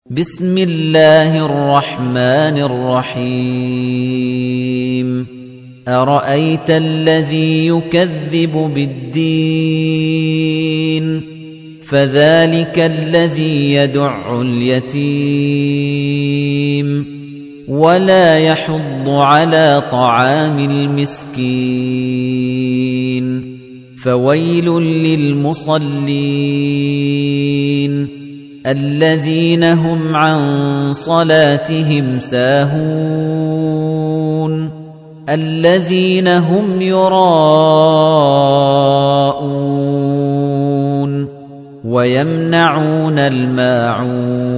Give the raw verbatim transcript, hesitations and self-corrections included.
بسم الله الرحمن الرحيم أرأيت الذي يكذب بالدين فذلك الذي يدع اليتيم ولا يحض على طعام المسكين فويل للمصلين الذين هم عن صلاتهم ساهون الذين هم يراءون ويمنعون الماعون